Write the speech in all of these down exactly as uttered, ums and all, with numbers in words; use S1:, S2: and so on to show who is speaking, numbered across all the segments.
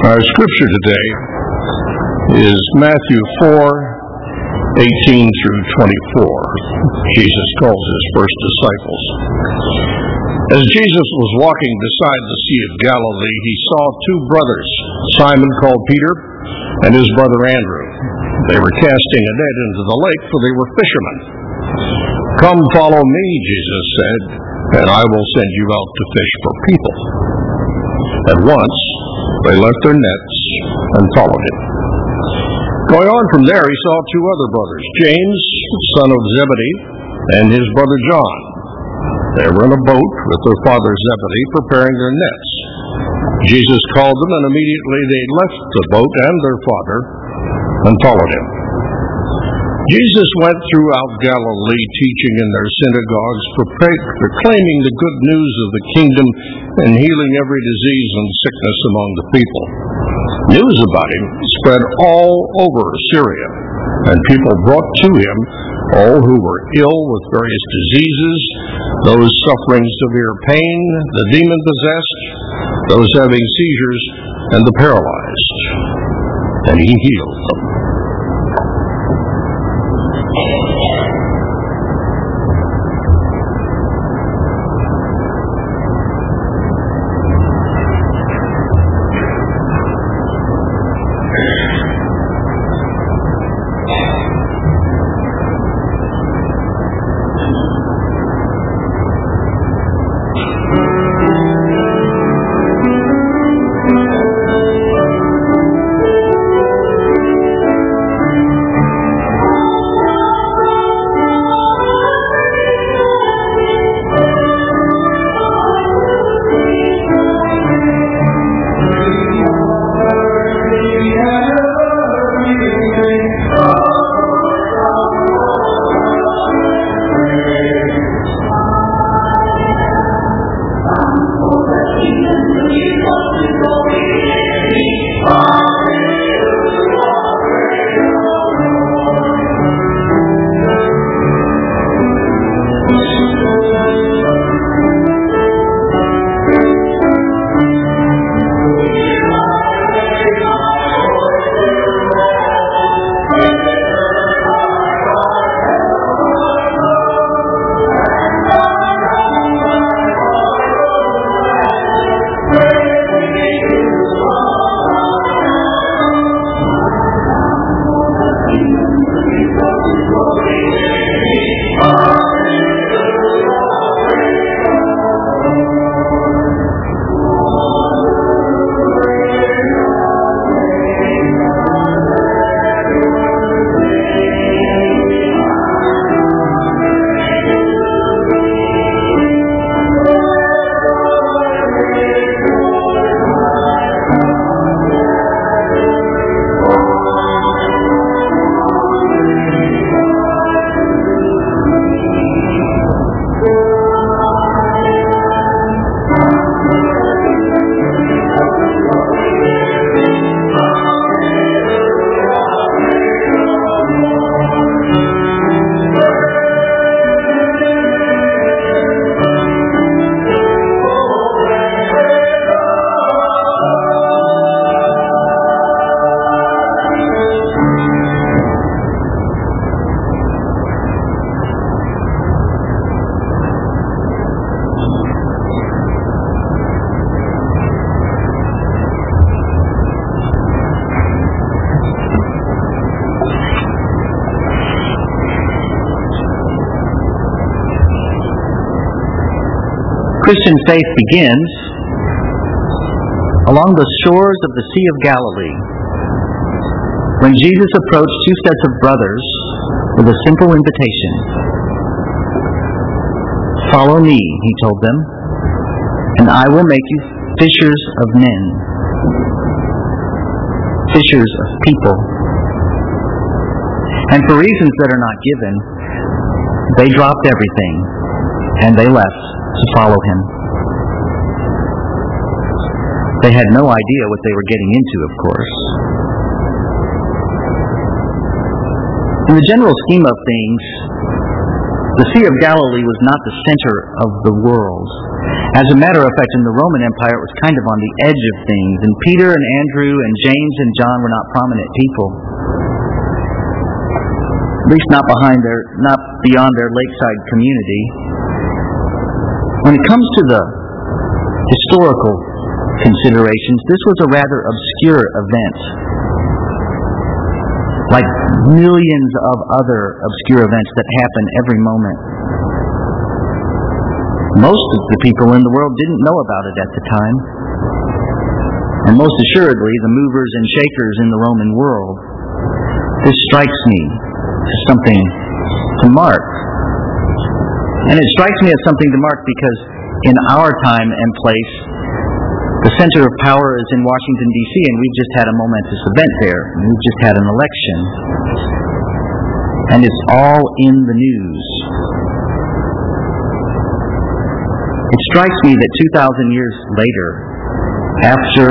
S1: Our scripture today is Matthew four, eighteen through twenty-four. Jesus calls his first disciples. As Jesus was walking beside the Sea of Galilee, he saw two brothers, Simon called Peter and his brother Andrew. They were casting a net into the lake, for they were fishermen. "Come, follow me," Jesus said, "and I will send you out to fish for people." At once, they left their nets and followed him. Going on from there, he saw two other brothers, James, son of Zebedee, and his brother John. They were in a boat with their father Zebedee, preparing their nets. Jesus called them, and immediately they left the boat and their father and followed him. Jesus went throughout Galilee, teaching in their synagogues, proclaiming the good news of the kingdom and healing every disease and sickness among the people. News about him spread all over Syria, and people brought to him all who were ill with various diseases, those suffering severe pain, the demon-possessed, those having seizures, and the paralyzed. And he healed them.
S2: Christian faith begins along the shores of the Sea of Galilee, when Jesus approached two sets of brothers with a simple invitation. "Follow me," he told them, "and I will make you fishers of men," fishers of people. And for reasons that are not given, they dropped everything and they left to follow him. They had no idea what they were getting into, of course. In the general scheme of things, The Sea of Galilee was not the center of the world. As a matter of fact, in the Roman Empire, it was kind of on the edge of things, and Peter and Andrew and James and John were not prominent people. At least not behind their, not beyond their lakeside community. When it comes to the historical considerations, this was a rather obscure event. Like millions of other obscure events that happen every moment. Most of the people in the world didn't know about it at the time. And most assuredly, the movers and shakers in the Roman world. This strikes me as something to mark. And it strikes me as something to mark because in our time and place, the center of power is in Washington, D C, and we've just had a momentous event there. We've just had an election. And it's all in the news. It strikes me that two thousand years later, after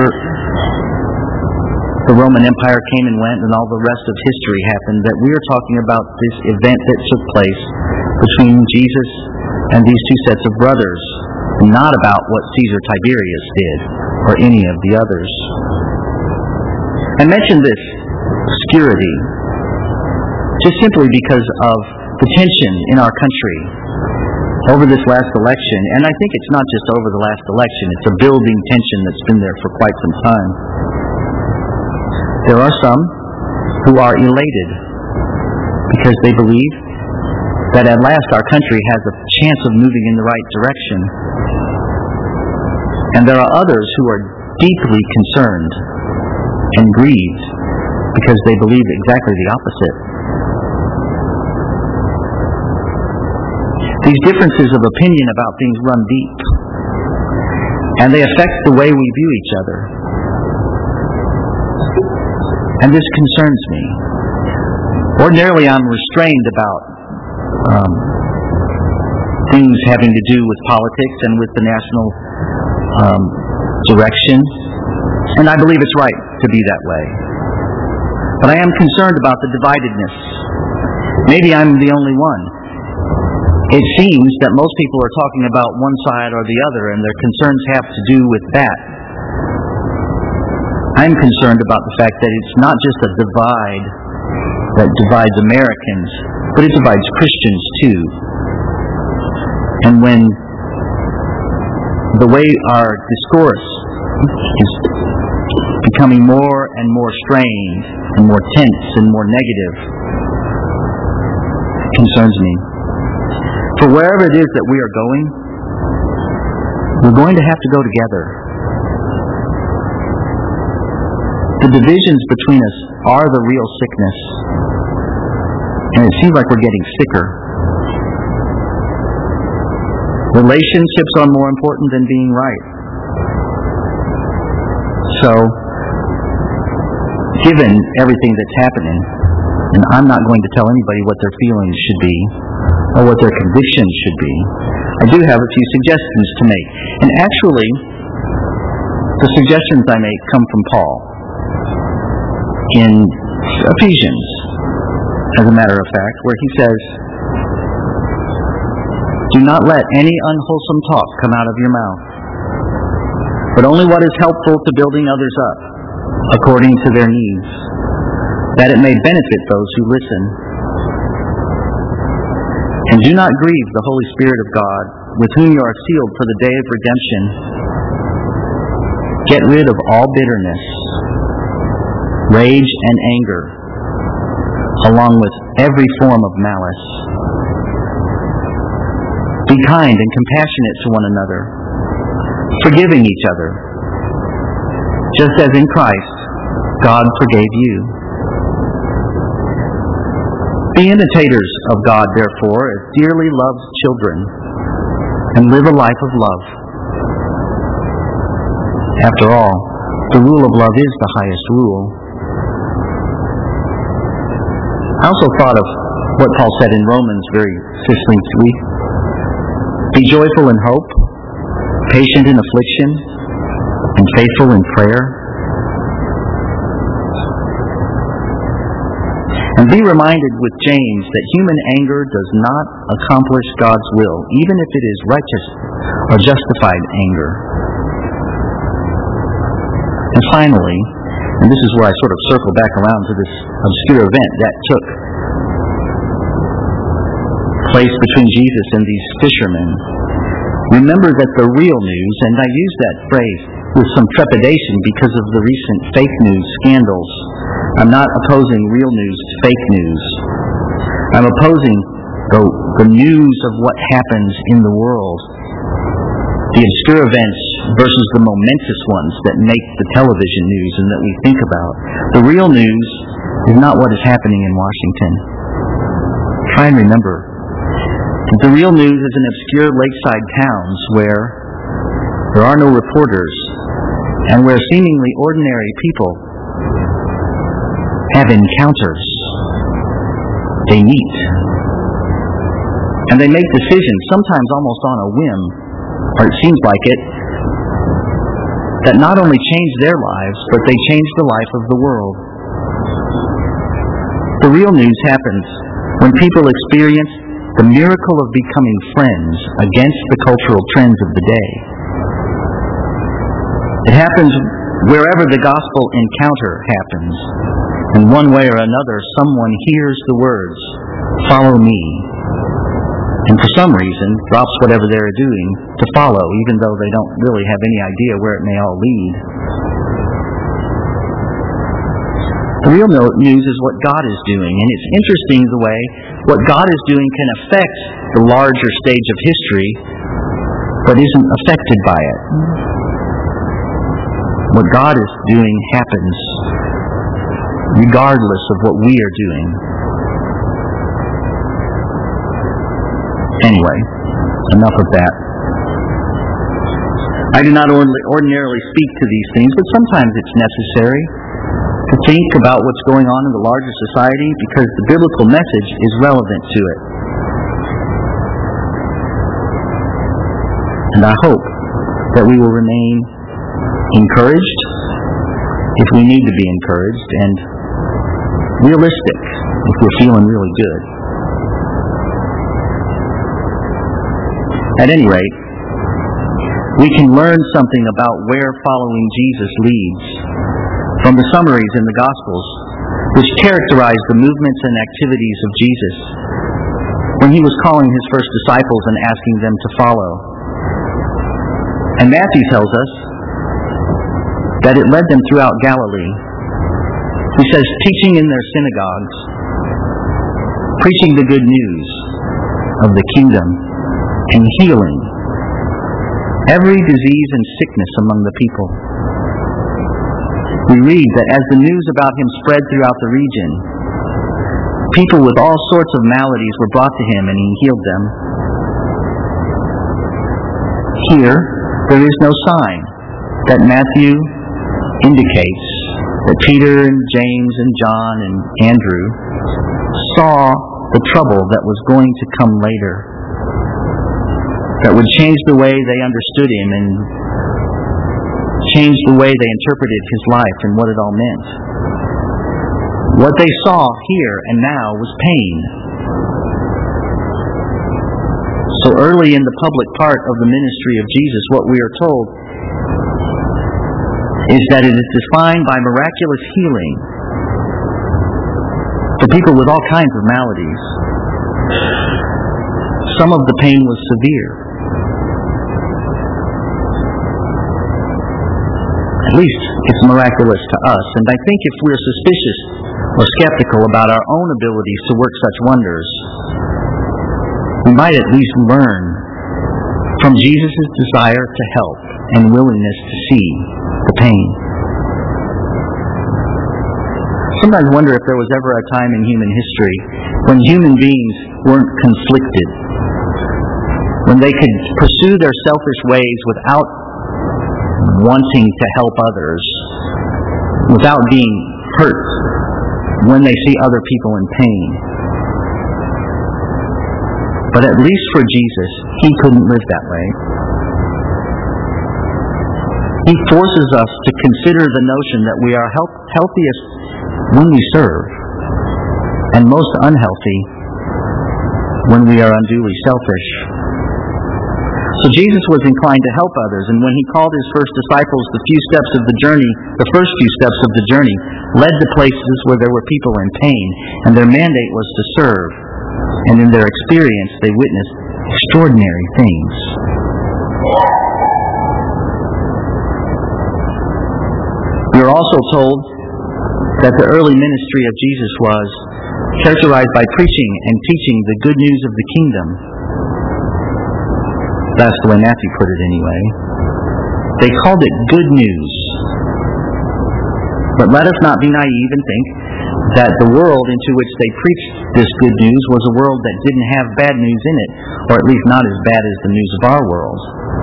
S2: the Roman Empire came and went and all the rest of history happened, that we are talking about this event that took place between Jesus and these two sets of brothers, not about what Caesar Tiberius did or any of the others. I mention this obscurity just simply because of the tension in our country over this last election, and I think it's not just over the last election, it's a building tension that's been there for quite some time. There are some who are elated because they believe that at last our country has a chance of moving in the right direction. And there are others who are deeply concerned and grieved because they believe exactly the opposite. These differences of opinion about things run deep, and they affect the way we view each other. And this concerns me. Ordinarily, I'm restrained about um, things having to do with politics and with the national um, direction, and I believe it's right to be that way. But I am concerned about the dividedness. Maybe I'm the only one. It seems that most people are talking about one side or the other, and their concerns have to do with that. I'm concerned about the fact that it's not just a divide that divides Americans, but it divides Christians too. And when the way our discourse is becoming more and more strained and more tense and more negative, it concerns me. For wherever it is that we are going, we're going to have to go together. The divisions between us are the real sickness, and it seems like we're getting sicker. Relationships are more important than being right. So, given everything that's happening, and I'm not going to tell anybody what their feelings should be, or what their convictions should be, I do have a few suggestions to make. And actually, the suggestions I make come from Paul in Ephesians, as a matter of fact, where he says, "Do not let any unwholesome talk come out of your mouth, but only what is helpful to building others up, according to their needs, that it may benefit those who listen. And do not grieve the Holy Spirit of God, with whom you are sealed for the day of redemption. Get rid of all bitterness, rage, and anger, along with every form of malice. Be kind and compassionate to one another, forgiving each other, just as in Christ God forgave you. Be imitators of God, therefore, as dearly loved children, and live a life of love. After all, the rule of love is the highest rule." I also thought of what Paul said in Romans very succinctly. Be joyful in hope, patient in affliction, and faithful in prayer. And be reminded with James that human anger does not accomplish God's will, even if it is righteous or justified anger. And finally, and this is where I sort of circle back around to this obscure event that took place between Jesus and these fishermen, remember that the real news, and I use that phrase with some trepidation because of the recent fake news scandals. I'm not opposing real news to fake news. I'm opposing the, the news of what happens in the world, the obscure events versus the momentous ones that make the television news and that we think about. The real news is not what is happening in Washington. Try and remember that the real news is in obscure lakeside towns where there are no reporters and where seemingly ordinary people have encounters. They meet. And they make decisions, sometimes almost on a whim, or it seems like it, that not only change their lives, but they change the life of the world. The real news happens when people experience the miracle of becoming friends against the cultural trends of the day. It happens wherever the gospel encounter happens. In one way or another, someone hears the words, "Follow me," and for some reason drops whatever they're doing to follow, even though they don't really have any idea where it may all lead. The real news is what God is doing, and it's interesting the way what God is doing can affect the larger stage of history, but isn't affected by it. What God is doing happens regardless of what we are doing. Anyway, enough of that. I do not ordinarily speak to these things, but sometimes it's necessary to think about what's going on in the larger society because the biblical message is relevant to it. And I hope that we will remain encouraged, if we need to be encouraged, and realistic, if we're feeling really good. At any rate, we can learn something about where following Jesus leads from the summaries in the Gospels, which characterize the movements and activities of Jesus when he was calling his first disciples and asking them to follow. And Matthew tells us that it led them throughout Galilee. He says, teaching in their synagogues, preaching the good news of the kingdom, and healing every disease and sickness among the people. We read that as the news about him spread throughout the region, people with all sorts of maladies were brought to him and he healed them. Here, there is no sign that Matthew indicates that Peter and James and John and Andrew saw the trouble that was going to come later, that would change the way they understood him and change the way they interpreted his life and what it all meant. What they saw here and now was pain. So early in the public part of the ministry of Jesus, what we are told is that it is defined by miraculous healing for people with all kinds of maladies. Some of the pain was severe. At least it's miraculous to us. And I think if we're suspicious or skeptical about our own abilities to work such wonders, we might at least learn from Jesus' desire to help and willingness to see the pain. Sometimes I wonder if there was ever a time in human history when human beings weren't conflicted, when they could pursue their selfish ways without wanting to help others, without being hurt when they see other people in pain. But at least for Jesus, he couldn't live that way. He forces us to consider the notion that we are health, healthiest when we serve. and most unhealthy when we are unduly selfish. So Jesus was inclined to help others, and when he called his first disciples, the few steps of the journey, the first few steps of the journey, led to places where there were people in pain, and their mandate was to serve. And in their experience, they witnessed extraordinary things. We are also told that the early ministry of Jesus was characterized by preaching and teaching the good news of the kingdom. That's the way Matthew put it anyway. They called it good news. But let us not be naive and think that the world into which they preached this good news was a world that didn't have bad news in it, or at least not as bad as the news of our world.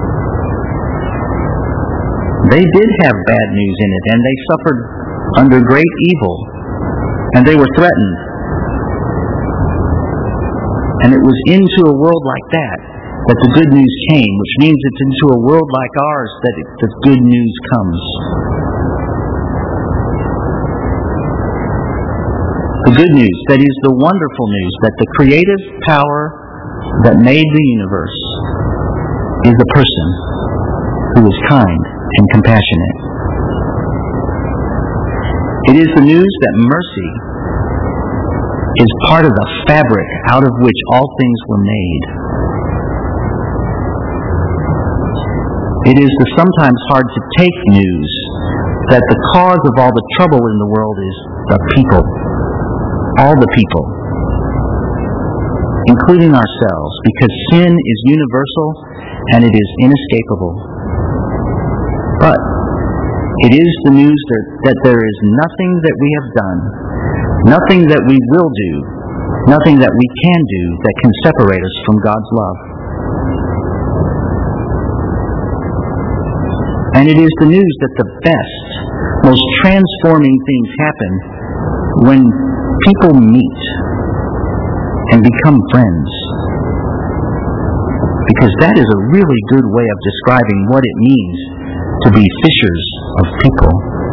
S2: They did have bad news in it, and they suffered under great evil, and they were threatened. And it was into a world like that that the good news came, which means it's into a world like ours that it, the good news comes. The good news, that is the wonderful news, that the creative power that made the universe is a person who is kind and compassionate. It is the news that mercy is part of the fabric out of which all things were made. It is the sometimes hard to take news that the cause of all the trouble in the world is the people. All the people. Including ourselves, because sin is universal and it is inescapable. But it is the news that, that there is nothing that we have done, nothing that we will do, nothing that we can do that can separate us from God's love. And it is the news that the best, most transforming things happen when people meet and become friends. Because that is a really good way of describing what it means to be fishers of people.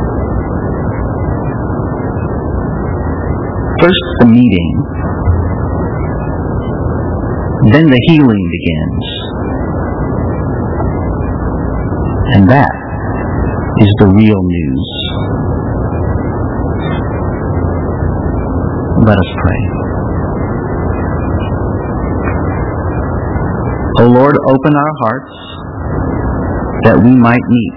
S2: First the meeting, then the healing begins. And that is the real news. Let us pray. O Lord, open our hearts that we might meet,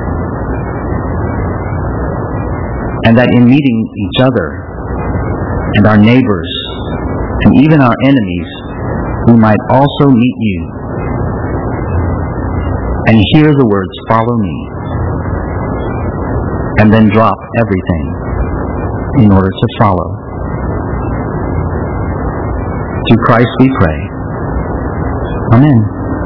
S2: and that in meeting each other and our neighbors and even our enemies, we might also meet you and hear the words, "Follow me," and then drop everything in order to follow. Through Christ we pray. Amen.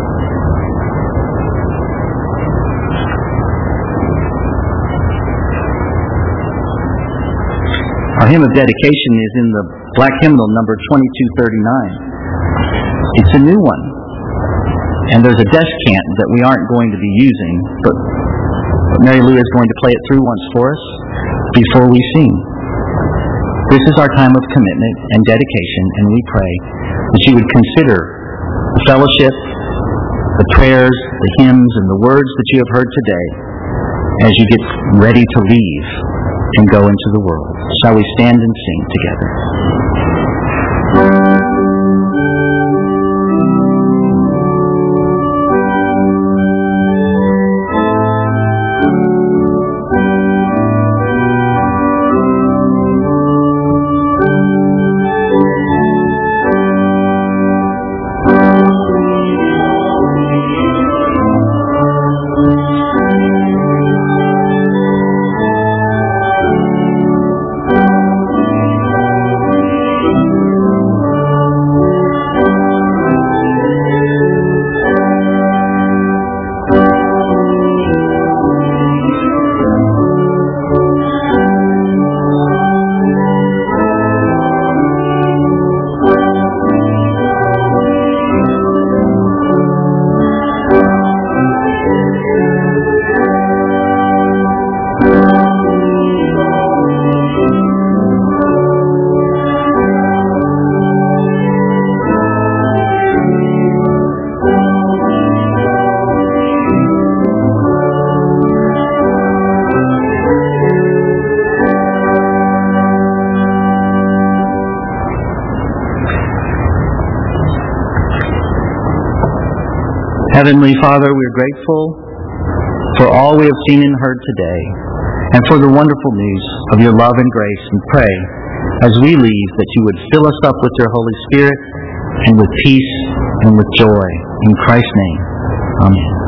S2: Our hymn of dedication is in the Black Hymnal number twenty-two thirty-nine. It's a new one. And there's a descant that we aren't going to be using, but Mary Lou is going to play it through once for us before we sing. This is our time of commitment and dedication, and we pray that you would consider the fellowship, the prayers, the hymns, and the words that you have heard today as you get ready to leave and go into the world. Shall we stand and sing together? Heavenly Father, we are grateful for all we have seen and heard today, and for the wonderful news of your love and grace, and pray, as we leave, that you would fill us up with your Holy Spirit, and with peace, and with joy. In Christ's name, amen.